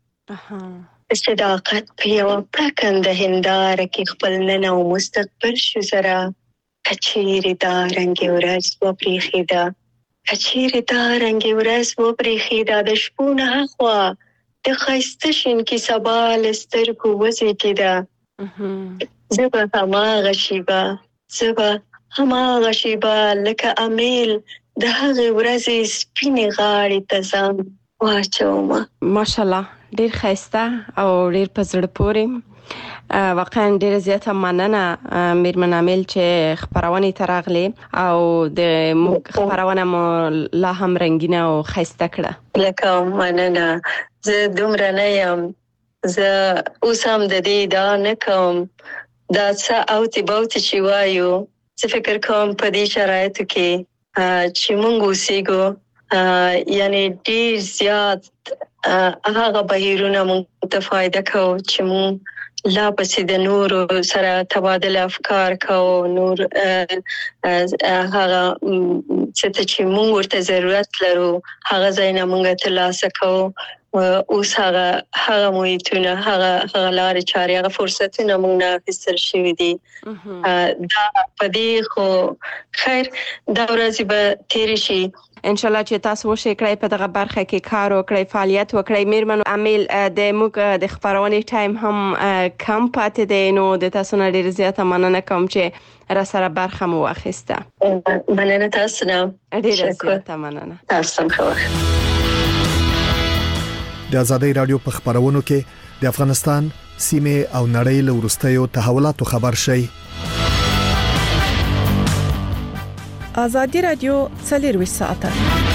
صداقت په یوه پړکنده هنداره کې خپل نن او مستقبل شو سره. که چیرې دا رنګې ورځ وبرېښېده، که چیرې دا رنګې ورځ وبرېښېده، د شپو نه هاخوا د ښایسته شینکي سبا له سترګو وزېږېده. زه به هماغه شېبه زه به هماغه شېبه لکه امیل د هغې ورځې سپینې غاړې ته ځم واچومه. ماشاءالله ډیر ښایسته او ډیر په زړه پورې. واقعا ډیره زیاته مننه میرمن امیل چې خبرونه ته راغلي او د خبرونه مو لا هم رنگینه او ښایسته کړه. لکه مننه. زه دومره نه یم، زه اوس هم د دې ادعا نه کوم. دا څه اوتې بوتې چې وایو، زه فکر کوم په دې شرایطو کې چې مونږ اوسېږو یعنی ډیر زیات هغه بهیرونه مونږ ته فایده کوو چې مونږ لا پسې د نورو سره تبادله افکار کوو، نور هغه څه ته چې مونږ ورته ضرورت لرو هغه ځای نه مونږ ترلاسه کوو. اوس هغه هغه محیطونه هغه هغه لارې چارې هغه فرصتونه مونږ نه اخیستل شوي دي. دا په دې خو خیر دا ورځې به تېرې شي ان شاء الله چې تاسو وشي کړئ په دغه برخه کې کار وکړئ، فعالیت وکړئ. میرمن امیل د موږ د خبرونې ټایم هم کم پاتې دی، نو د تاسو نه ډیر زیاته مننه کوم چې را سره برخه مو واخیسته. مننه تاسو نه ډیر زیاته مننه. تاسو هم ښه وخت. د آزادۍ رادیو په خبرونو کې د افغانستان سیمه او نړۍ له وروستیو تحولاتو خبر شي. آزادی رادیو څلرویشت ساعته.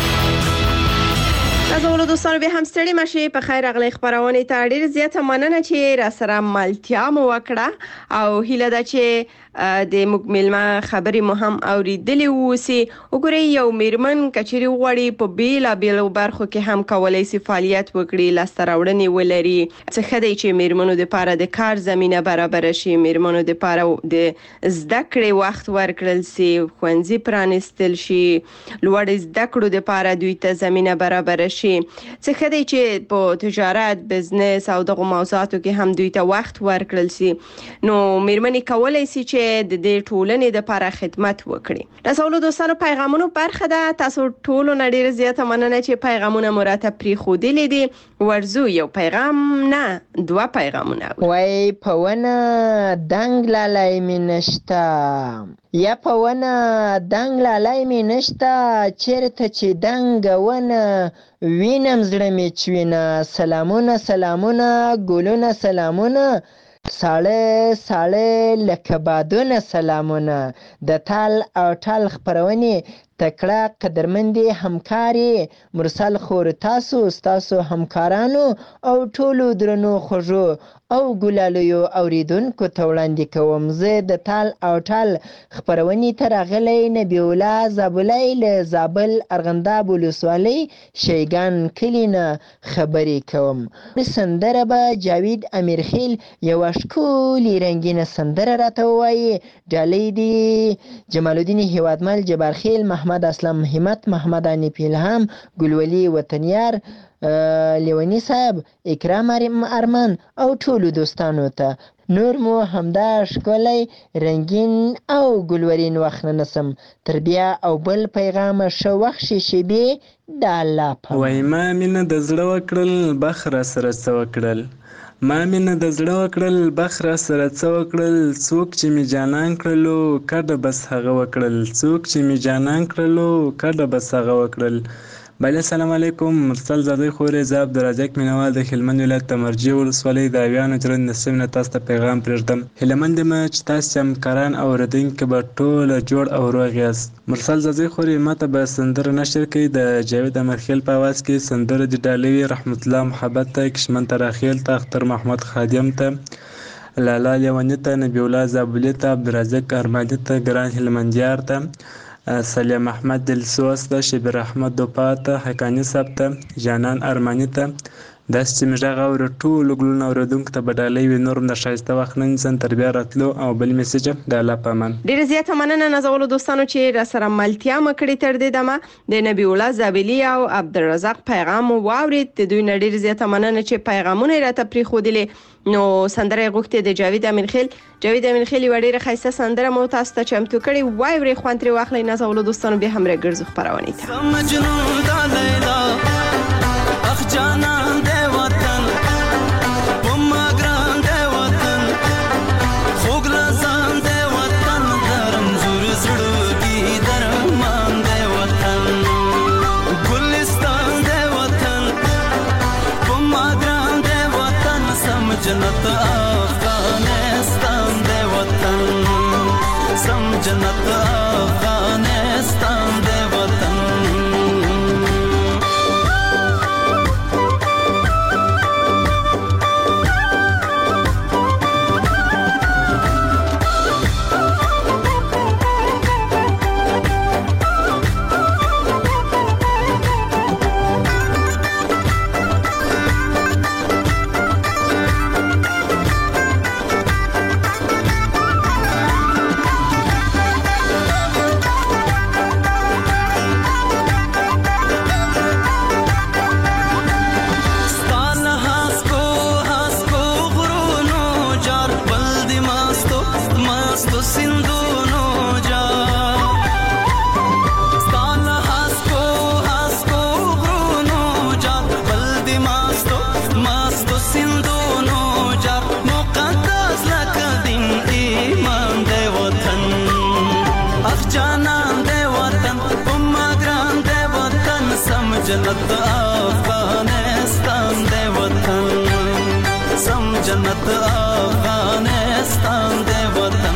نازولو دوستانو به هم ستړي مشي. په خیر اغلی خبرونه ته ډیر زیاته مننه چې را سره ملتیا مو وکړه او هیله ده چې د موږ ملما خبرې مو هم اوریدلې ووسی. وګورئ یو میرمن کچېرې غوړي په بیلا بیلو برخو کې هم کولای شي فعالیت وکړي، لاسته راوړنې ولري. څه خدای چې میرمنو د لپاره د کار زمينه برابر شي، میرمنو د لپاره د زده کړې وخت ورکړل شي، ښوونځي پرانستل شي، لوړ زده کړو د لپاره دوی ته زمينه برابر شي. څه خدای چې په تجارت، بزنس او دغه موضوعاتو کې هم دوی ته وخت ورکړل شي. نو میرمنې کولای شي چې د دې ټولنې د لپاره خدمت وکړي. رسولو دوستانو پیغامونو برخه ده. تاسو ټولو نه ډیر زیاته مننه چې پیغامونه مراتب پری خودلې دي. ورزو یو پیغام نه دوه پیغامونه. وای په ونه دنګ لالای مینشتا یا په ونه دنګ لالی مې نشته، چېرته چې دنګه ونه وینم زړه مې چوینه. سلامونه سلامونه ګلونه سلامونه، ساړه ساړه لکه بادونه سلامونه. د تال او ټال خپرونې تکړه قدرمندې همکارې مرسل خور تاسو ستاسو همکارانو او ټولو درنو خوږو او ګلالیو اوریدونکو ته وړاندې کوم. زه د تال او ټال خپرونې ته راغلی نبی الله زابلی له زابل ارغنداب ولسوالۍ شیګان کلي نه خبرې کوم. سندره به جاوید امیرخیل یوه ښکلې رنګینه سندره راته ووایي. ډالۍ دي جمال الدین هیوادمل، جبارخیل، محمد اسلام، همت، محمد حنیف الهام، ګلولي وطنیار، لیونی صاحب، اکرام ارمان او ټولو دوستانو ته. نور مو همدا ښکلی رنګین او ګلورین وخت نه نسم. تر بیا او بل پیغامه ښه وخت شي شیبې د الله په وای ما مینه د زړه وکړل بخ را سره څه وکړل، ما مینه د زړه وکړل بخ را سره څه وکړل، څوک چې می جانان کړلو کډه بس هغه وکړل، څوک چې می جانان کړلو کډه بس هغه وکړل. بله السلام علیکم، مرسل زاده خورې زه عبدالرزاق مینوال د هلمند ولایت د مرجې ولسوالۍ د اویانو جرن نسیم نه تاسو ته پیغام پرېږدم. هیلهمند یم چې تاسو همکاران او اورېدونکي به ټوله جوړ او روغ یاست. مرسل زاده خورې ماته به سندره نشر کړي د جاوید امرخیل په اواز کې. سندره د ډالۍ رحمت الله محبت ته، کشمن تراخیل ته، اختر محمد خادم ته، لالا لیونی ته، نبی الله زابلی ته، عبدالرزاق ارماني ته، ګران هلمندیار ته، سلیم احمد دلسوز ته، شبیر احمد دوپا ته، حقانی صاحب ته، جانان ارماني ته. داسې چې مې غږ اوري ټولو ګلونو اورېدونکو ته به ډالۍ وي. نور هم د ښایسته وخت نه نیسم تر بیا راتلو او بل میسج د الله په امان. ډېره زیاته مننه نازولو دوستانو چې راسره ملتیا مو کړې. تر دې دمه د نبی الله زابلي او عبدالرزاق پیغام مو واورېد. د دوی نه ډېره زیاته مننه چې پیغامونه یې راته پرېښودلې. نو سندره یې غوښتې د جاوید امینخیل. جاوید امینخیل یوه ډېره ښایسته سندره مو تاسو ته چمتو کړې. واورئ، خوند ترې واخلئ. نازولو دوستانو بیا هم راګرځو خپرونې ته. جنت افغانستان دے وطن، سم جنت افغانستان دے وطن. جنت افغانستان دے وطن، سم جنت افغانستان دے وطن.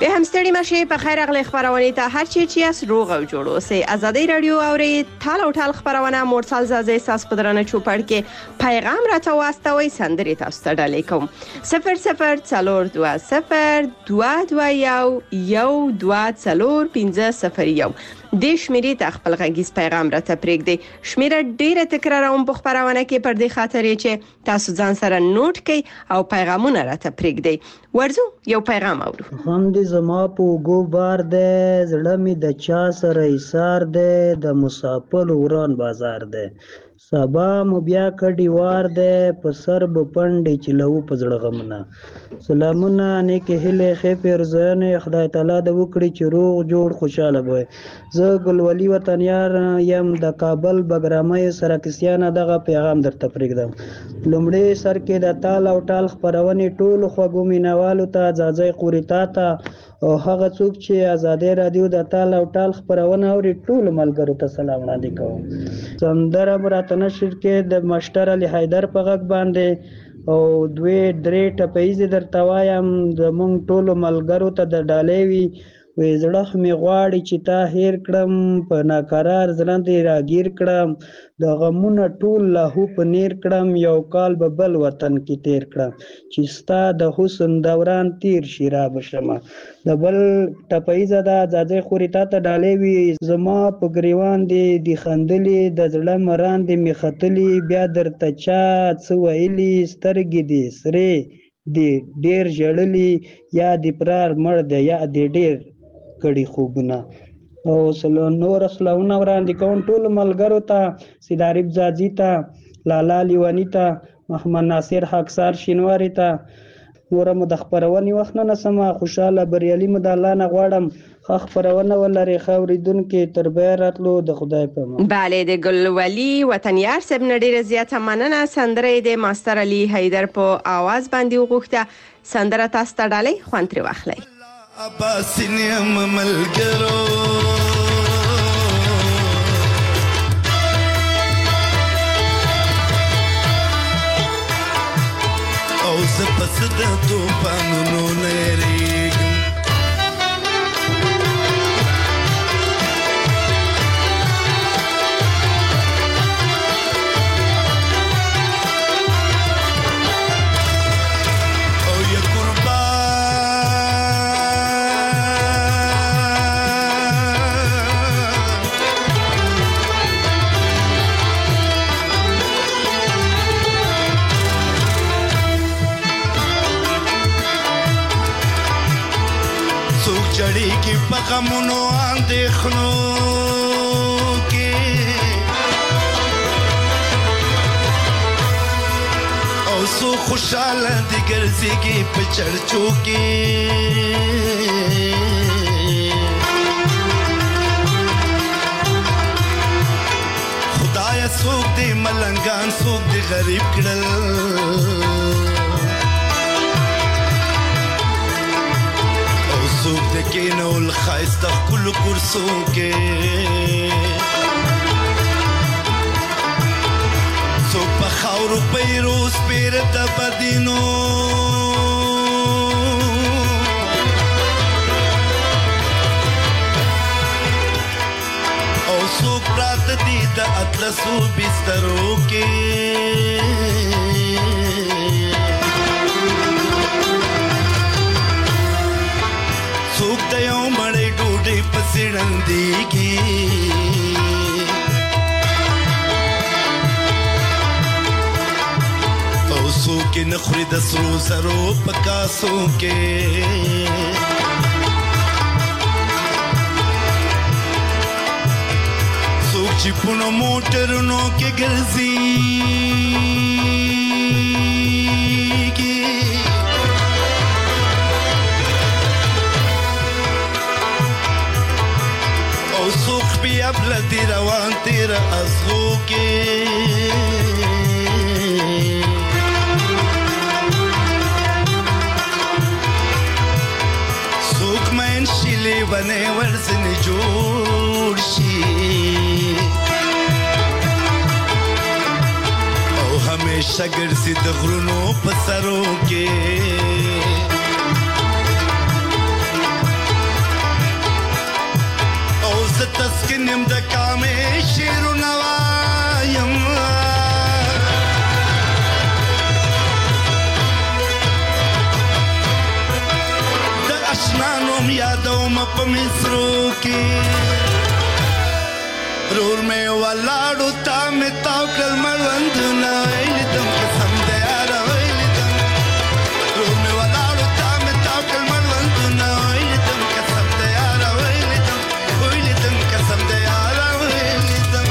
به هم ستړي مشه په خیر اغلی خبرونه ته هر چی چی اس روغ او جوړ اوسه. آزادۍ رادیو اوري ټال او ټال خبرونه مورسال زازه ساس پدرانه چوپړ کې پیغام راته واستوي سندري تاسو ته ډالې کوم صفر صفر څلور دوه صفر دوه دوه یو یو دوه څلور پنځه صفر یو د شمیرې ته خپل غږیز پیغام راته پرېږدئ. شمیره ډیره تکراروم په خبرونه کې پر دې خاطر چې تاسو ځان سره نوٹ کړئ او پیغامونه راته پرېږدئ. ورځو یو پیغام اورو. هم دې زما په اوږو بار دی، زړه مې د چا سره ایثار دی، د مسافر وران بازار دی. سبا مو بیا کډی وار دی، په سر به پنډې چلو په زړه غمونه. سلامونه نیکې هیلې ښې پیرزوینې خدای تعالی دې وکړي چې روغ جوړ خوشاله وي. زه ګلولي وطنیار یم د کابل بګرامۍ سرکسیانه دغه پیغام درته پرېږدم. لومړی سر کې د تال او ټال خپرونې ټولو خوږو مینوالو ته ځاځی قوریتا ته او هغه څوک چې آزادۍ رادیو د تال او ټال خپرونه اوري ټولو ملګرو ته سلام وړاندې کوم. سندره راته نشر کې د مشتر علي حیدر په غږ باندې او دوی درې ټپیزې درته وایم زمونږ ټولو ملګرو ته د ډالۍ وي. وې زړه مې غواړي چې تا هیر کړم، په ناقرار زړه دې راګیر کړم، د غمونه ټول لاهو په نیر کړم، یو کال به بل وطن کې تیر کړم، چې ستا د حسن دوران تیر شي را بشمه. د بل ټپیزه ده ځاځی خوري تا ته ډالۍ وي. زما په ګریوان دې دې خندلې، د زړه مران دې مې ختلې، بیا درته چا څه ویلي، سترګې دې سرې دې ډېر ژړلې، یا دې پرار مړ دی یا دې ډېر کړي خوبونه. او سلو نور سلامونه وړاندې کوم ټولو ملګرو ته، سیداریب زاځي ته، لالا لیواني ته، محمد ناصر خاکسار شینواري ته. نوره مو د خپرونې وخت نه نسمه، خوشحاله بریالي مو د الله نه غواړم. ښه خپرونه ولرئ ښه اورېدونکي، تر بیا راتلو د خدای په امان. بله د ګلولي وطنیار صاحب نه ډېره زیاته مننه. سندره یې د ماستر علي حیدر په آواز باندې وغوښته. سندره تاسو ته ډالۍ خوند ترې واخلئ. اباسینیم ملګرو او زه پس د توپانونو نه یریږم. او یا قربان چڑی کی پغمونو اندېښنو کې او سو خوشاله دي ګرځېږي په چړچو کې. خدایا څوک دې ملنګان څوک دې غریب کړل، څوک د کینول ښایسته ښکلو کرسو کې، څوک په خاورو پیرو سپېره د بدینو، او څوک پراته دي د اطلسو بسترو کې. څوک د یو مړۍ ډوډۍ پسې ړندېږي، او څوک یې نه خوري د سرو زرو په کاسو کې. څوک چې پونو موټرونو کې ګرځي، بیا بلدی روان تیر ازغو کې. څوک مین شي لیونی ورځنې جوړ شي، او همیشه ګرځي د غرونو په سرو کې. آشنا نوم یادوم په مصرو کې رور مې ولاړو تا مې تاو کړل مړوندونه ویلیدم قسم دی یاره ویلیدم رور مې ولاړو تا مې تاو کړل مړوندونه ویلیدم قسم دی یاره ویلیدم ویلیدم قسم دی یاره ویلیدم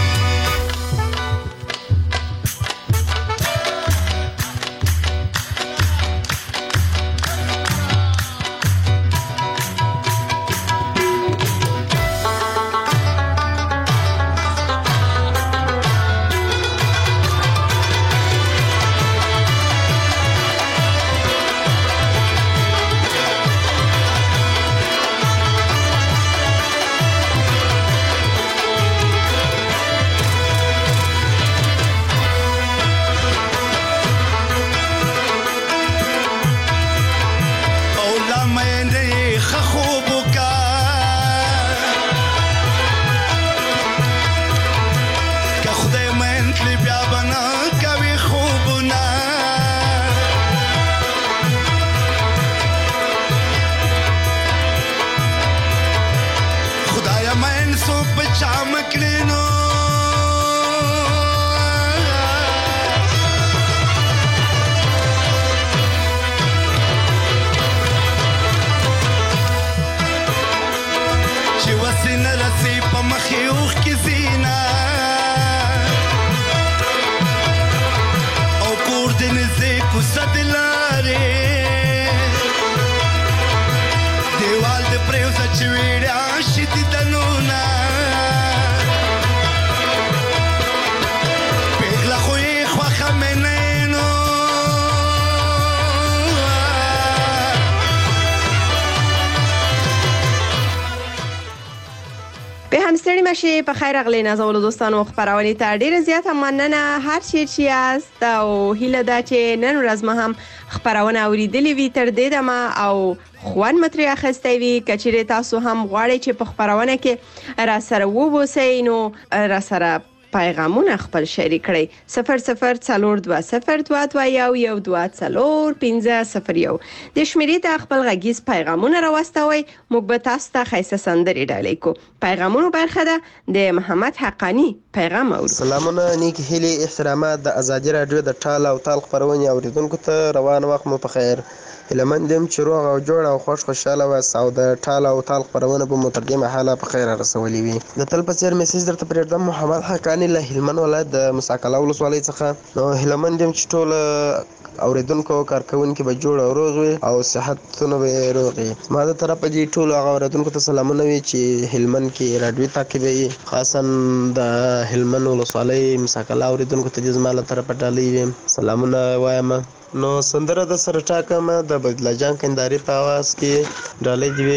ستړي مشي په خیر اغلی نازولو دوستانو خبرونه ته ډیره زیاته مننه هر شي چې یاست او هیله ده چې نن ورځ ما هم خبرونه اوریدلې وي تر دې دمه او خوان متری اخستې وي کچېره تاسو هم غواړئ چې په خبرونه کې را سره ووسئ نو را سره پیغامونه خپل شریک کړئ صفر صفر څلور دوه صفر دوه دوه یو یو دوه څلور پنځه صفر یو د شمیرې ته خپل غږیز پیغامونه راوستوئ موږ به تاسو ته ښایسته سندرې ډالۍ کوو پیغامونو برخه ده د محمد حقانی پیغام اورو سلامونه نیک هیلې احترامات د ازادي رادیو د ټال او تال خبرونه اوریدونکو ته روان وخت مو په خیر هلمندم چې روغ او جوړ او خوش خوشاله و او د ټال او تال خبرونه به مترجمه حاله په خیر رسولې وي د تل په څیر میسج درته پرېږدم محمد حقانی له هلمند ولایت د مساکله ولسوالۍ څخه نو هلمندم چې ټول اوریدونکو کارکونکو به جوړ او روغ وي او صحتونه به روغ وي ما د طرفه دي ټول اوریدونکو ته سلامونه وي چې هلمند کې رادیو تعقیبوي خاصا د هلمند ولسوالۍ مساکله اوریدونکو ته د زما له طرفه ډالۍ وي سلامونه وایم نو سندره د سره ټاکم د بدلا جان کنداري په आवाज کې ډالۍ دی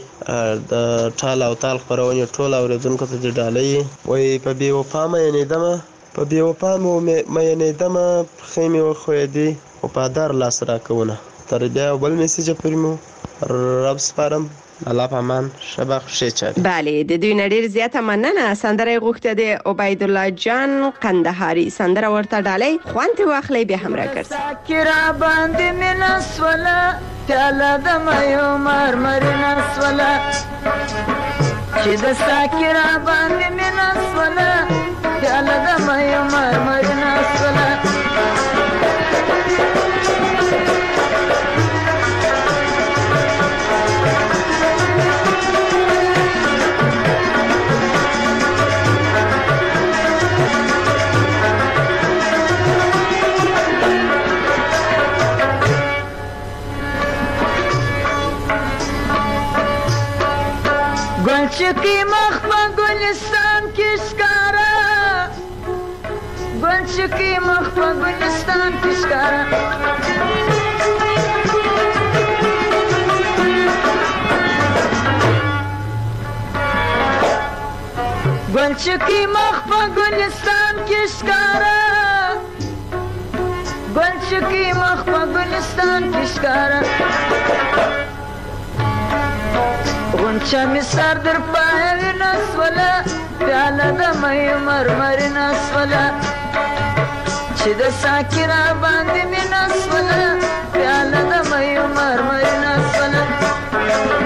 د ټال او تال خبرونه ټول اوریدونکو ته ډالۍ وای په بي وفا مې نه دمه په بي وفا مې نه دمه خېمه خو دې او په دار لاس راکونه تر بیا بل میسج پرمو رب سپارم الله پامان شبخ شچر بله د دوی نړیر زیاته مننه سندره غوښته د عبید الله جان قندهاری سندره ورته ډالۍ خوانته واخلې به هم راکړ ساکرا باندې منس ولا تعالی د مې مرمر نس ولا چې د ساکرا باندې منس ولا تعالی د مې مرمر نس ولا گلچکی مخ په گلستان کې ښکارا گلچکی مخ په گلستان کې ښکارا گلچکی مخ په گلستان کې ښکارا گلچکی مخ په گلستان کې ښکارا غنچه می سر در پای نسوله پیاله د مې مرمر نسوله چې د ساکرا باندې می نسوله پیاله د مې مرمر نسوله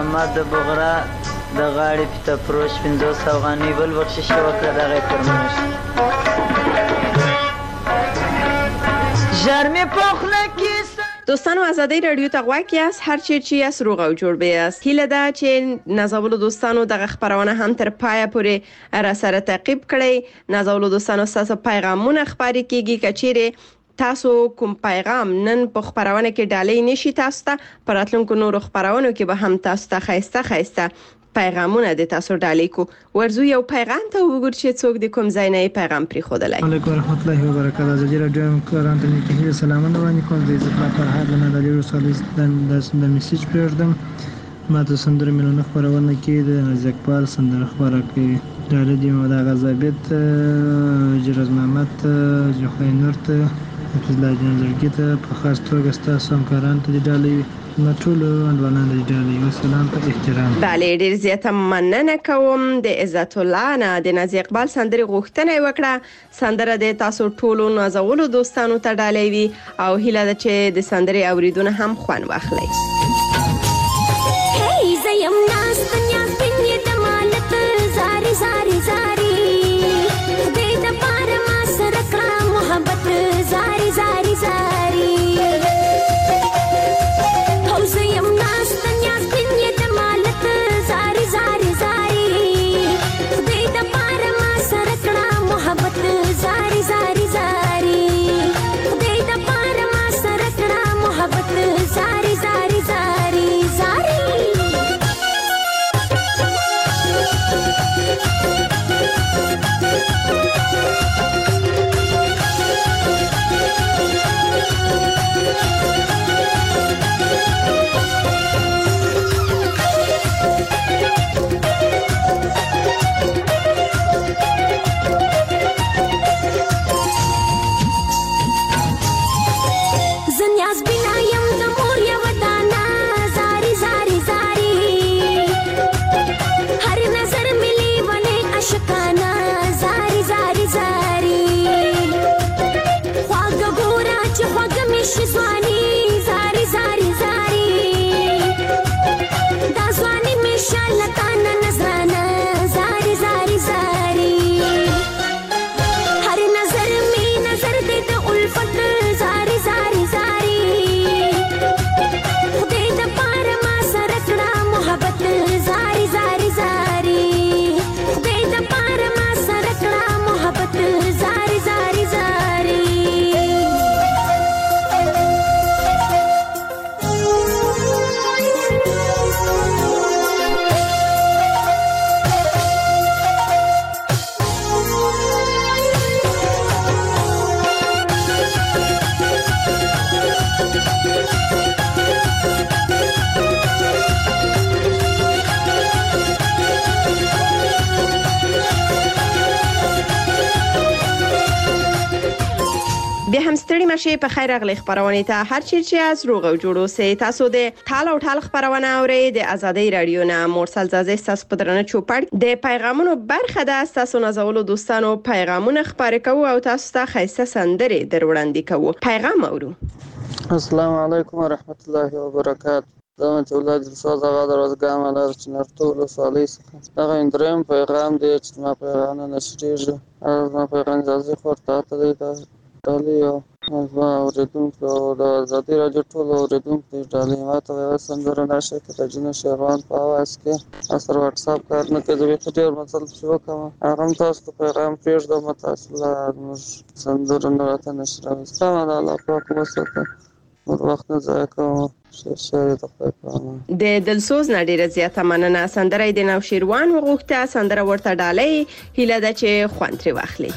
محمد بغرا د غاړې پته پروش پنځوس افغانۍ بل بخشش وکړه دغه پرمنش ژرمې پخله کې دوستانو آزادی رادیو ته غواړی است هر چی چی از روغ او جوړ بیاست هیله ده چې نازولو دوستانو دغه خبرونه هم تر پای پورې را سره تعقیب کړئ نازولو دوستانو تاسو پیغامونه خبري کیږي کچېره تاسو کوم پیغام نن په خبرونه کې ډالۍ نشي تاسو ته پراتلونکو نور خبرونو کې به هم تاسو ته خایسته خایسته پیغامونه د تاسو ډالۍ کو ورزو یو پیغام ته وګور چې څوک د کوم ځای نه پیغام پری خودلای علیکم ورحمت الله وبرکاته زه رادیو کاران ته کې سلامونه وړاندې کوم د عزت الله فرحات نه د لیرو سالس د میسج پرېږدم ما ته سندره ملونه خبرونه کې د زکپال سندره خبره کې د ردی مو د غزابت جرز محمد جوخای نورت فضل جان زرګیته په خاص توګه تاسو همکاران ته ډالۍ نټولو اندوانان د ډالۍ والسلام په احترام بله ډیر زیاته مننه کوم د عزت الله نه د نازي اقبال سندره غوښتنه وکړه سندره د تاسو ټولو نازولو دوستانو ته ډالۍ وي او هیله ده چې د سندره اوریدونه هم خوان واخلئ هی زیم ناس دنیا پنی دمالت زاری زاری زاری دې د پار ما سره کړه محبت زاری زاری زاری بیا هم ستړي مشه په خیر اغلی خبرونه ته هر چی چې از روغ او جوړو سه تاسو د ټال او ټال خبرونه اوري د آزادۍ رادیو نه مرسل زازه تاسو په درنه چوپړ د پیغامونو برخه ده تاسو نازولو دوستانو پیغامونه خبرې کوو او تاسو ته خیسته سندره دروړاندې کوو پیغام اورو السلام علیکم ورحمت الله وبرکاته زموږ ولادت رسول الله درزګام الله چې نرټولو صالح هغه اندرم پیغام دی چې ما پیغام نشریږي ما پیغام ځي خورته ته دی ډالۍ او اوریدونکو د آزادۍ رادیو ټولو اوریدونکو ډالۍ ماته یو سندره نشه کې د جنو شهروان په اواز کې اثر واتس اپ کار نه کوي به ډېر مثال شو کوم هغه تاسو ته پیغام پېژدم تاسو لا سندره نه راته نشره سلام الله پاک وسته نور وخت نه ځای کوم د دلسوز نډیره زیاته مننه سندره د نو شیروان وغوښته سندره ورته ډالۍ هیله ده چې خوان ترې واخلي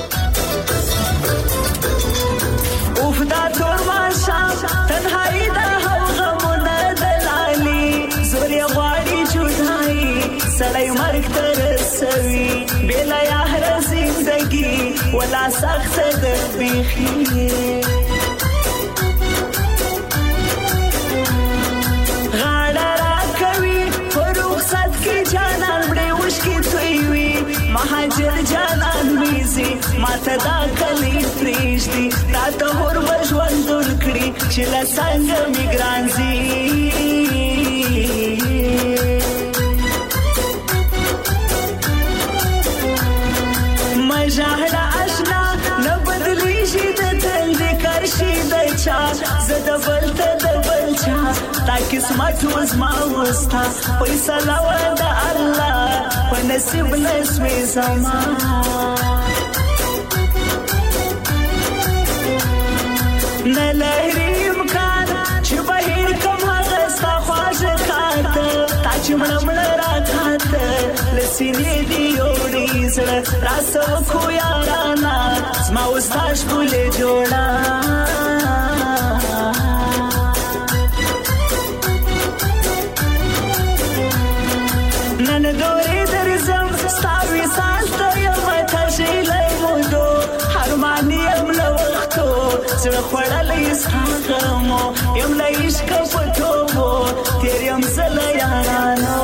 اوف دا تور ماشام تنهایی دا هو غمونه دلالی زوری غواړي جدائی سړی مرګ ته رسوي بلا یار زندگی ولا سخت د بیخي غاړه را کوي فروخصت کې جانان مړې وشکې توی وي مهاجر جانان ویزي ماته دا کلی پریشتي تا ته هور بژوند کړی چې لا څنګه میګرانزي قسمت وزما وستا فیصله و د الله په نصیب نسوي زما نه لري امکان چې بهر کوم هغه ستا خواږه کاته تا چې مړه مړه راکاته لسینې دي یوړې زړه راسه وکړو یارانه زما وستا ښکلې جوړه نن دورې درځم ستا وصال ته یم تږلی مودو هرماني یم له وختو زړه خوړلی ستا غمو یم له عشقه په توبو تېر یم زه له یارانو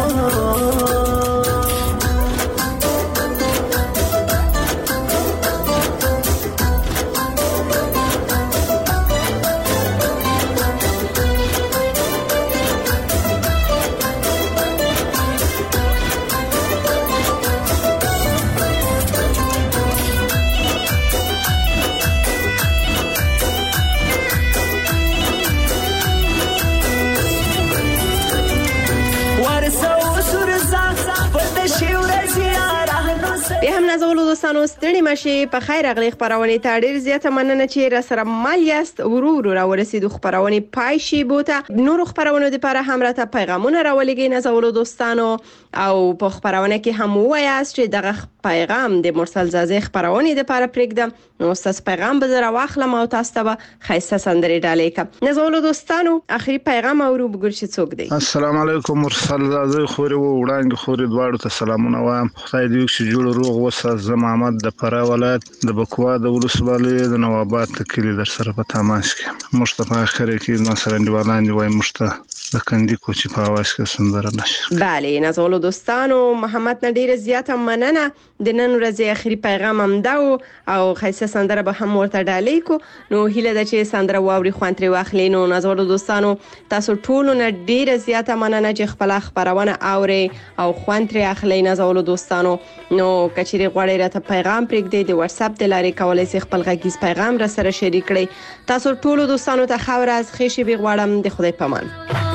بیا هم نازولو دوستانو ستړي مشي په خیر اغلی خبرونه ته ډیر زیاته مننه چې را سره مل یاست ورو ورو را ورسېدو خبرونه پای شي بوته نور خبرونه لپاره هم راته پیغامونه راولېږئ نازولو دوستانو او په خبرونه کې هم وایاست چې دغه پیغام د مرسل زازي خبرونه لپاره پرېږدم نو تاسو پیغام به زرا واخلم او تاسو ته خیسته سندري ډالې کوم نازولو دوستانو اخري پیغام اورو بګور چې څوک دی السلام علیکم مرسل زازي خوري و وړاندې خوري دواړو ته سلامونه وایم خدای دې وکړي جوړ روغ وسه زه محمد د فراه ولایت د بکوا د ولسوالۍ د نواباد کلی در سره په تماس کې مصطفی اخر کې نو سره دیوالان دی وای مشته د کندي کوچی په اواز کې سندره نشي بله نازولو دوستانو محمد نډیر زیاته مننه د نن ورځې اخري پیغام هم دا او خیسه سندره به هم ورته ډالې کو نو هیله ده چې سندره واوري خوانتري واخلي نو نازولو دوستانو تاسو ټول نه ډیر زیاته مننه چې خپل خبرونه اوري او خوانتري اخلي نازولو دوستانو نو کچېری غواړئ راته پیغام پرېږدئ د واتس اپ د لارې کولای شئ خپل غږیز پیغام را سره شریک کړئ تاسو ټول دوستانو ته خو راز خېشي بي غواړم د خدای پامان